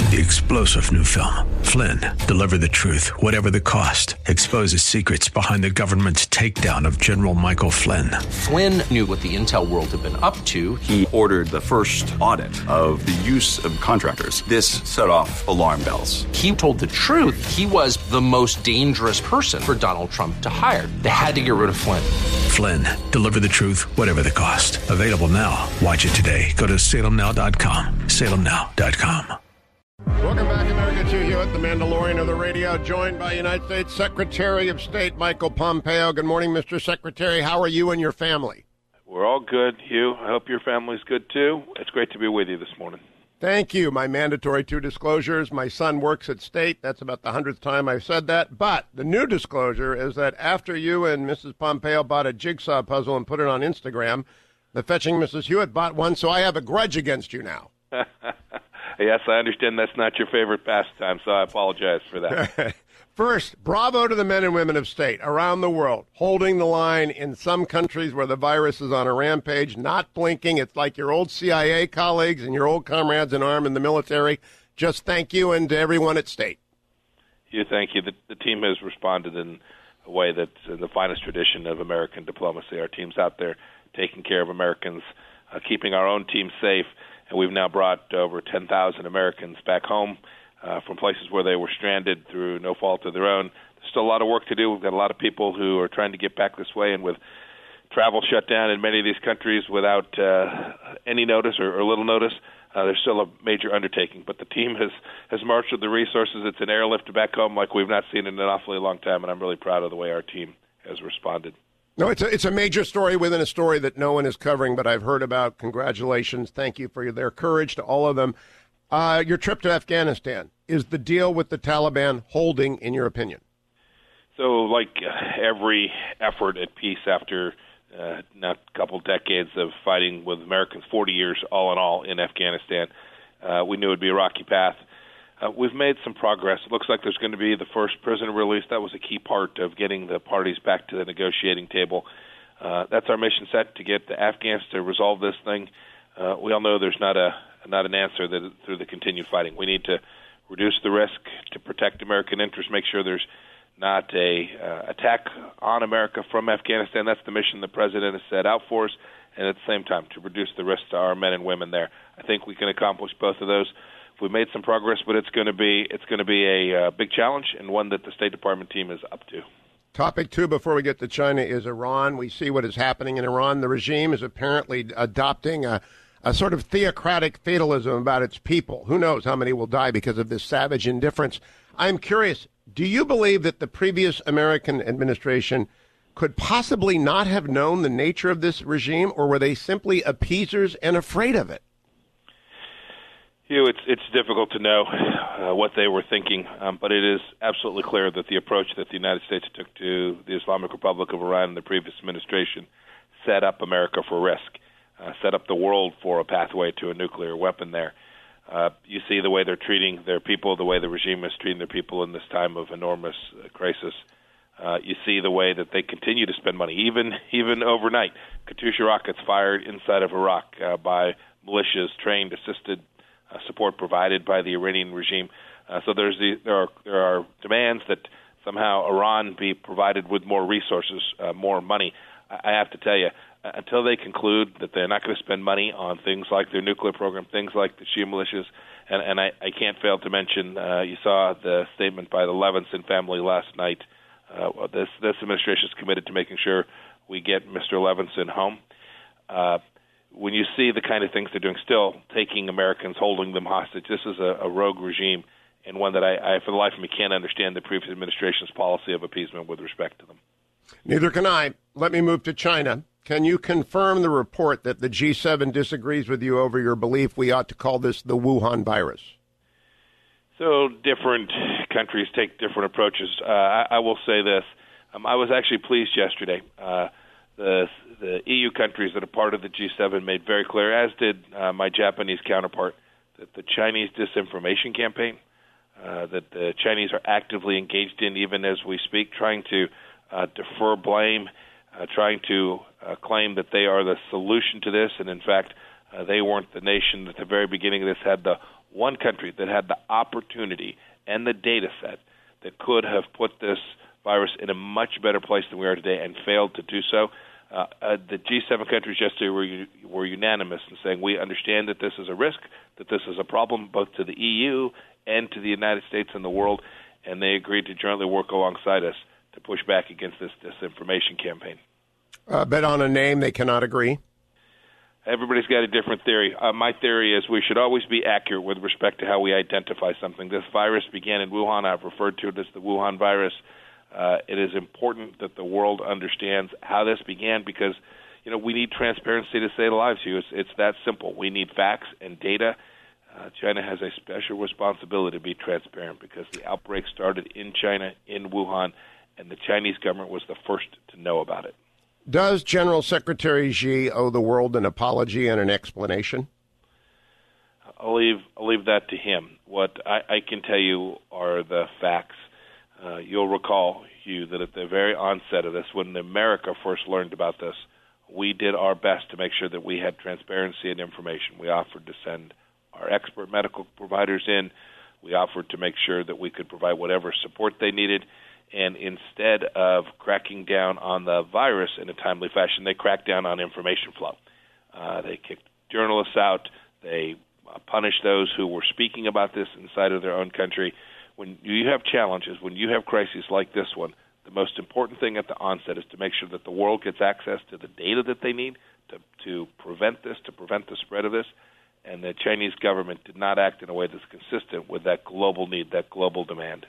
The explosive new film, Flynn, deliver the truth, whatever the cost, exposes secrets behind the government's takedown of General Michael Flynn. Flynn knew what the intel world had been up to. He ordered the first audit of the use of contractors. This set off alarm bells. He told the truth. He was the most dangerous person for Donald Trump to hire. They had to get rid of Flynn. Flynn, deliver the truth, whatever the cost. Available now. Watch it today. Go to salemnow.com. salemnow.com. Welcome back, America, to Hewitt, the Mandalorian of the radio, joined by United States Secretary of State Michael Pompeo. Good morning, Mr. Secretary. How are you and your family? We're all good, Hugh. I hope your family's good, too. It's great to be with you this morning. Thank you. My mandatory 2 disclosures. My son works at State. That's about the 100th time I've said that. But the new disclosure is that after you and Mrs. Pompeo bought a jigsaw puzzle and put it on Instagram, the fetching Mrs. Hewitt bought one, so I have a grudge against you now. Yes, I understand that's not your favorite pastime, so I apologize for that. First, bravo to the men and women of State around the world, holding the line in some countries where the virus is on a rampage, not blinking. It's like your old CIA colleagues and your old comrades in arms in the military. Just thank you, and to everyone at State. Hugh, thank you. The team has responded in a way that's in the finest tradition of American diplomacy. Our team's out there taking care of Americans, keeping our own team safe. And we've now brought over 10,000 Americans back home from places where they were stranded through no fault of their own. There's still a lot of work to do. We've got a lot of people who are trying to get back this way, and with travel shut down in many of these countries without any notice or little notice, there's still a major undertaking. But the team has marshaled the resources. It's an airlift back home like we've not seen in an awfully long time, and I'm really proud of the way our team has responded. No, it's a major story within a story that no one is covering, but I've heard about. Congratulations. Thank you for their courage to all of them. Your trip to Afghanistan, is the deal with the Taliban holding, in your opinion? So like every effort at peace after now a couple decades of fighting with Americans, 40 years all in all in Afghanistan, we knew it would be a rocky path. We've made some progress. It looks like there's going to be the first prisoner release. That was a key part of getting the parties back to the negotiating table. That's our mission set, to get the Afghans to resolve this thing. We all know there's not an answer through the continued fighting. We need to reduce the risk to protect American interests, make sure there's not a attack on America from Afghanistan. That's the mission the president has set out for us, and at the same time to reduce the risk to our men and women there. I think we can accomplish both of those. We've made some progress, but it's going to be a big challenge, and one that the State Department team is up to. Topic 2, before we get to China, is Iran. We see what is happening in Iran. The regime is apparently adopting a sort of theocratic fatalism about its people. Who knows how many will die because of this savage indifference. I'm curious, do you believe that the previous American administration could possibly not have known the nature of this regime, or were they simply appeasers and afraid of it? Hugh, it's difficult to know what they were thinking, but it is absolutely clear that the approach that the United States took to the Islamic Republic of Iran in the previous administration set up America for risk, set up the world for a pathway to a nuclear weapon there. You see the way they're treating their people, the way the regime is treating their people in this time of enormous crisis. You see the way that they continue to spend money, even overnight. Katyusha rockets fired inside of Iraq by militias, trained, assisted, support provided by the Iranian regime. So there are demands that somehow Iran be provided with more resources, more money. I have to tell you, until they conclude that they're not going to spend money on things like their nuclear program, things like the Shia militias, and I can't fail to mention, you saw the statement by the Levinson family last night. This administration is committed to making sure we get Mr. Levinson home. When you see the kind of things they're doing, still taking Americans, holding them hostage, this is a rogue regime, and one that I, for the life of me, can't understand the previous administration's policy of appeasement with respect to them. Neither can I. Let me move to China. Can you confirm the report that the G7 disagrees with you over your belief we ought to call this the Wuhan virus? So different countries take different approaches. I will say this. I was actually pleased yesterday. The EU countries that are part of the G7 made very clear, as did my Japanese counterpart, that the Chinese disinformation campaign, that the Chinese are actively engaged in even as we speak, trying to defer blame, trying to claim that they are the solution to this, and in fact, they weren't the nation at the very beginning of this had the one country that had the opportunity and the data set that could have put this virus in a much better place than we are today and failed to do so. The G7 countries yesterday were unanimous in saying we understand that this is a risk, that this is a problem both to the EU and to the United States and the world, and they agreed to jointly work alongside us to push back against this disinformation campaign. Bet on a name they cannot agree. Everybody's got a different theory. My theory is we should always be accurate with respect to how we identify something. This virus began in Wuhan. I've referred to it as the Wuhan virus. It is important that the world understands how this began because, we need transparency to save lives, Hugh. It's that simple. We need facts and data. China has a special responsibility to be transparent because the outbreak started in China, in Wuhan, and the Chinese government was the first to know about it. Does General Secretary Xi owe the world an apology and an explanation? I'll leave that to him. What I can tell you are the facts. You'll recall, Hugh, that at the very onset of this, when America first learned about this, we did our best to make sure that we had transparency and information. We offered to send our expert medical providers in. We offered to make sure that we could provide whatever support they needed. And instead of cracking down on the virus in a timely fashion, they cracked down on information flow. They kicked journalists out. They punished those who were speaking about this inside of their own country. When you have challenges, when you have crises like this one, the most important thing at the onset is to make sure that the world gets access to the data that they need to prevent this, to prevent the spread of this. And the Chinese government did not act in a way that's consistent with that global need, that global demand.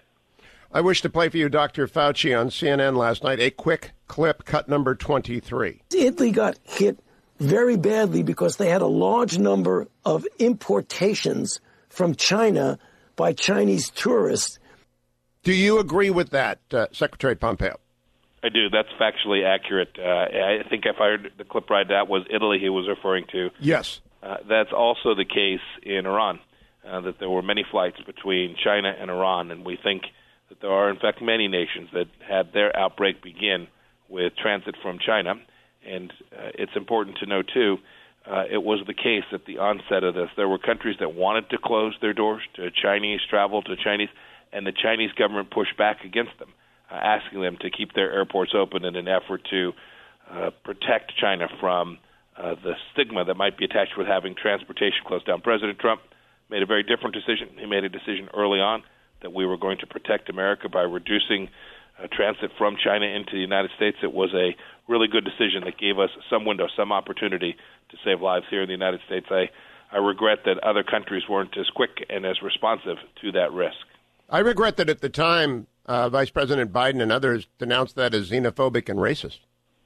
I wish to play for you Dr. Fauci on CNN last night, a quick clip, cut number 23. Italy got hit very badly because they had a large number of importations from China by Chinese tourists. Do you agree with that, Secretary Pompeo? I do. That's factually accurate. I think if I heard the clip right, that was Italy he was referring to. Yes. That's also the case in Iran, that there were many flights between China and Iran, and we think that there are, in fact, many nations that had their outbreak begin with transit from China. And it's important to know, too, it was the case at the onset of this. There were countries that wanted to close their doors to Chinese travel, to Chinese, and the Chinese government pushed back against them, asking them to keep their airports open in an effort to protect China from the stigma that might be attached with having transportation closed down. President Trump made a very different decision. He made a decision early on that we were going to protect America by reducing transit from China into the United States. It was a really good decision that gave us some window, some opportunity to save lives here in the United States. I regret that other countries weren't as quick and as responsive to that risk. I regret that at the time, Vice President Biden and others denounced that as xenophobic and racist.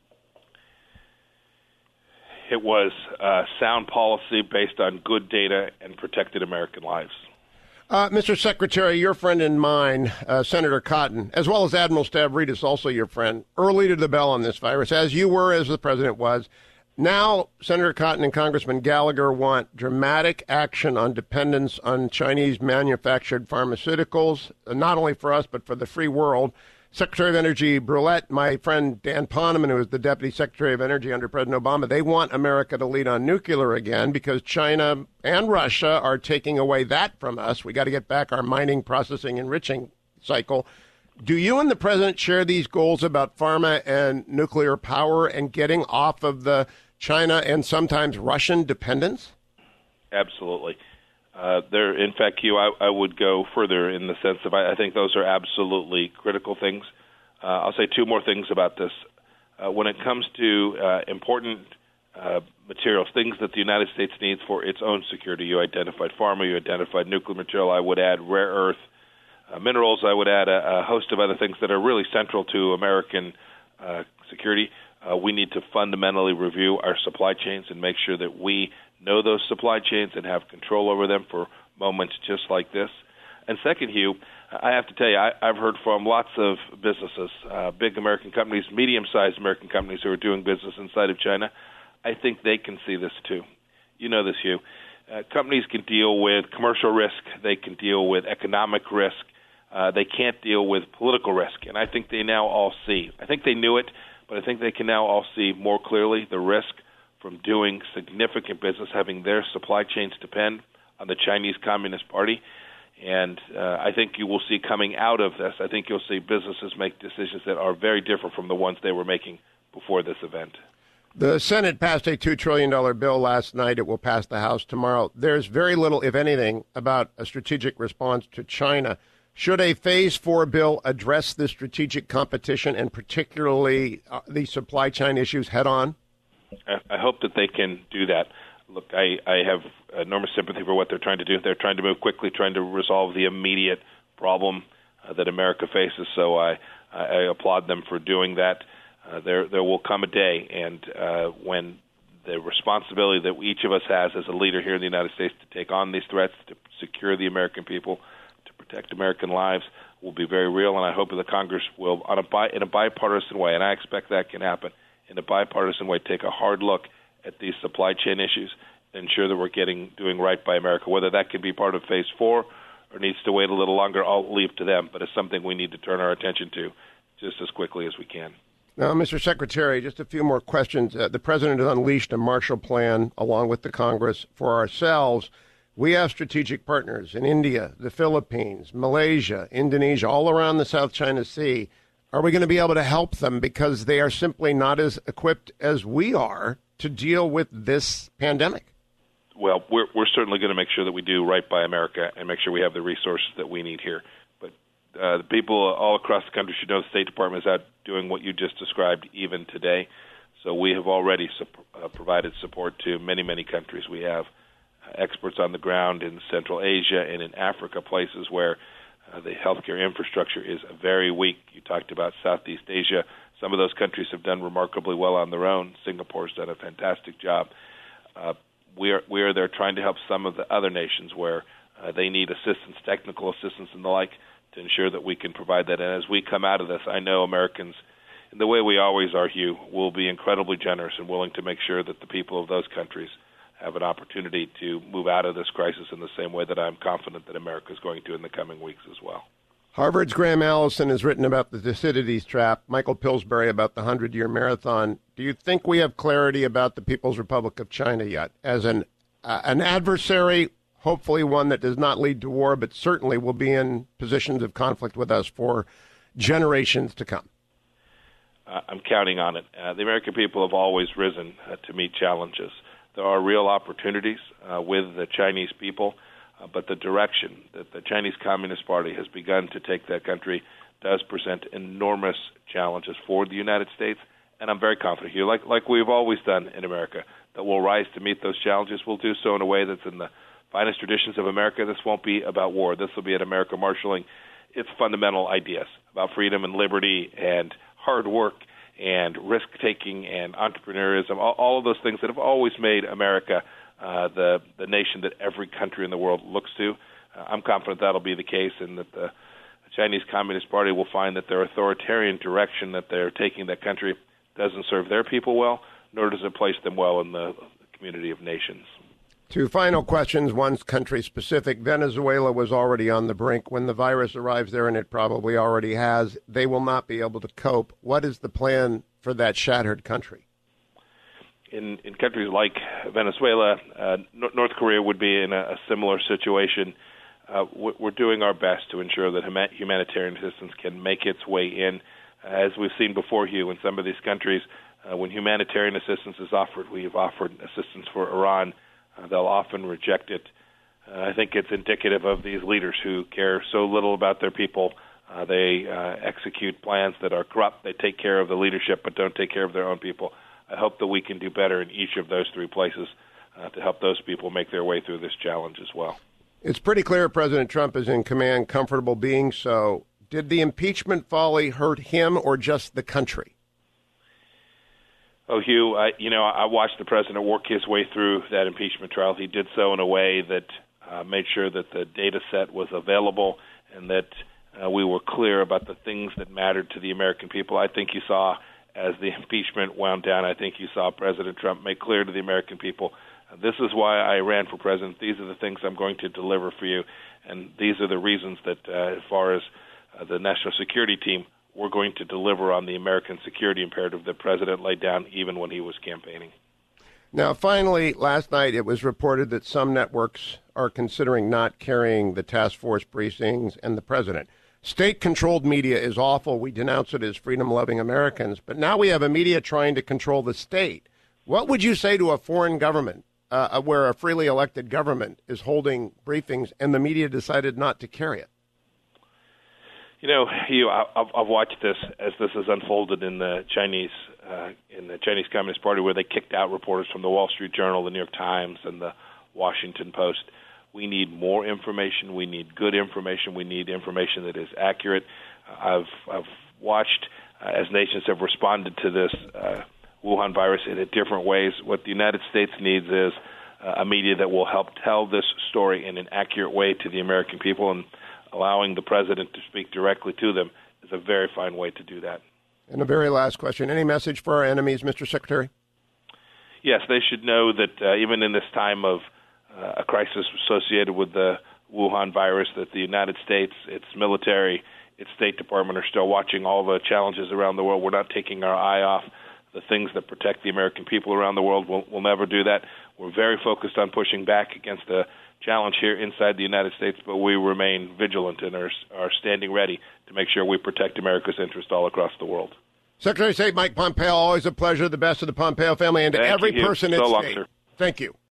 It was sound policy based on good data and protected American lives. Mr. Secretary, your friend and mine, Senator Cotton, as well as Admiral Stavridis, also your friend, early to the bell on this virus, as you were, as the president was. Now, Senator Cotton and Congressman Gallagher want dramatic action on dependence on Chinese manufactured pharmaceuticals, not only for us, but for the free world. Secretary of Energy Brulette, my friend Dan Poneman, who was the Deputy Secretary of Energy under President Obama, they want America to lead on nuclear again because China and Russia are taking away that from us. We got to get back our mining, processing, enriching cycle. Do you and the president share these goals about pharma and nuclear power and getting off of the China and sometimes Russian dependence? Absolutely. In fact, Hugh, I would go further in the sense of I think those are absolutely critical things. I'll say two more things about this. When it comes to important materials, things that the United States needs for its own security, you identified pharma, you identified nuclear material. I would add rare earth minerals. I would add a host of other things that are really central to American security. We need to fundamentally review our supply chains and make sure that we know those supply chains and have control over them for moments just like this. And second, Hugh, I have to tell you, I've heard from lots of businesses, big American companies, medium-sized American companies who are doing business inside of China. I think they can see this too. You know this, Hugh. Companies can deal with commercial risk. They can deal with economic risk. They can't deal with political risk. And I think they now all see. I think they knew it, but I think they can now all see more clearly the risk from doing significant business, having their supply chains depend on the Chinese Communist Party. And I think you will see coming out of this, I think you'll see businesses make decisions that are very different from the ones they were making before this event. The Senate passed a $2 trillion bill last night. It will pass the House tomorrow. There's very little, if anything, about a strategic response to China. Should a Phase 4 bill address the strategic competition and particularly the supply chain issues head on? I hope that they can do that. Look, I have enormous sympathy for what they're trying to do. They're trying to move quickly, trying to resolve the immediate problem that America faces. So I applaud them for doing that. There will come a day, and when the responsibility that each of us has as a leader here in the United States to take on these threats, to secure the American people, to protect American lives, will be very real. And I hope that the Congress will, in a bipartisan way, and I expect that can happen, in a bipartisan way, take a hard look at these supply chain issues and ensure that we're doing right by America. Whether that can be part of Phase 4 or needs to wait a little longer, I'll leave to them. But it's something we need to turn our attention to just as quickly as we can. Now, Mr. Secretary, just a few more questions. The President has unleashed a Marshall Plan along with the Congress for ourselves. We have strategic partners in India, the Philippines, Malaysia, Indonesia, all around the South China Sea. Are we going to be able to help them because they are simply not as equipped as we are to deal with this pandemic? Well, we're certainly going to make sure that we do right by America and make sure we have the resources that we need here. But the people all across the country should know the State Department is out doing what you just described even today. So we have already provided support to many, many countries. We have experts on the ground in Central Asia and in Africa, places where the healthcare infrastructure is very weak. You talked about Southeast Asia. Some of those countries have done remarkably well on their own. Singapore's done a fantastic job. We are there trying to help some of the other nations where they need assistance, technical assistance and the like, to ensure that we can provide that. And as we come out of this, I know Americans, in the way we always are, Hugh, will be incredibly generous and willing to make sure that the people of those countries have an opportunity to move out of this crisis in the same way that I'm confident that America is going to in the coming weeks as well. Harvard's Graham Allison has written about the Thucydides trap, Michael Pillsbury about the 100-year marathon. Do you think we have clarity about the People's Republic of China yet as an adversary, hopefully one that does not lead to war, but certainly will be in positions of conflict with us for generations to come? I'm counting on it. The American people have always risen to meet challenges. There are real opportunities with the Chinese people, but the direction that the Chinese Communist Party has begun to take that country does present enormous challenges for the United States, and I'm very confident here, like we've always done in America, that we'll rise to meet those challenges. We'll do so in a way that's in the finest traditions of America. This won't be about war. This will be an America marshaling its fundamental ideas about freedom and liberty and hard work and risk-taking and entrepreneurism, all of those things that have always made America the nation that every country in the world looks to. I'm confident that'll be the case, and that the Chinese Communist Party will find that their authoritarian direction that they're taking that country doesn't serve their people well, nor does it place them well in the community of nations. Two final questions, one's country-specific. Venezuela was already on the brink. When the virus arrives there, and it probably already has, they will not be able to cope. What is the plan for that shattered country? In countries like Venezuela, North Korea would be in a similar situation. We're doing our best to ensure that humanitarian assistance can make its way in. As we've seen before, Hugh, in some of these countries, when humanitarian assistance is offered, we've offered assistance for Iran. They'll often reject it. I think it's indicative of these leaders who care so little about their people. They execute plans that are corrupt. They take care of the leadership but don't take care of their own people. I hope that we can do better in each of those three places to help those people make their way through this challenge as well. It's pretty clear President Trump is in command, comfortable being so. Did the impeachment folly hurt him or just the country? Oh, Hugh, I watched the president work his way through that impeachment trial. He did so in a way that made sure that the data set was available and that we were clear about the things that mattered to the American people. I think you saw, as the impeachment wound down, I think you saw President Trump make clear to the American people, this is why I ran for president. These are the things I'm going to deliver for you. And these are the reasons that, as far as the national security team, we're going to deliver on the American security imperative that the president laid down even when he was campaigning. Now, finally, last night it was reported that some networks are considering not carrying the task force briefings and the president. State-controlled media is awful. We denounce it as freedom-loving Americans. But now we have a media trying to control the state. What would you say to a foreign government where a freely elected government is holding briefings and the media decided not to carry it? You know, Hugh, I've watched this as this has unfolded in the Chinese Communist Party, where they kicked out reporters from the Wall Street Journal, the New York Times, and the Washington Post. We need more information. We need good information. We need information that is accurate. I've watched as nations have responded to this Wuhan virus in different ways. What the United States needs is a media that will help tell this story in an accurate way to the American people, and allowing the president to speak directly to them is a very fine way to do that. And a very last question. Any message for our enemies, Mr. Secretary? Yes, they should know that even in this time of a crisis associated with the Wuhan virus, that the United States, its military, its State Department are still watching all the challenges around the world. We're not taking our eye off the things that protect the American people around the world. We'll never do that. We're very focused on pushing back against the challenge here inside the United States, but we remain vigilant and are standing ready to make sure we protect America's interest all across the world. Secretary of State Mike Pompeo, always a pleasure. The best of the Pompeo family and to every person in state. Thank you.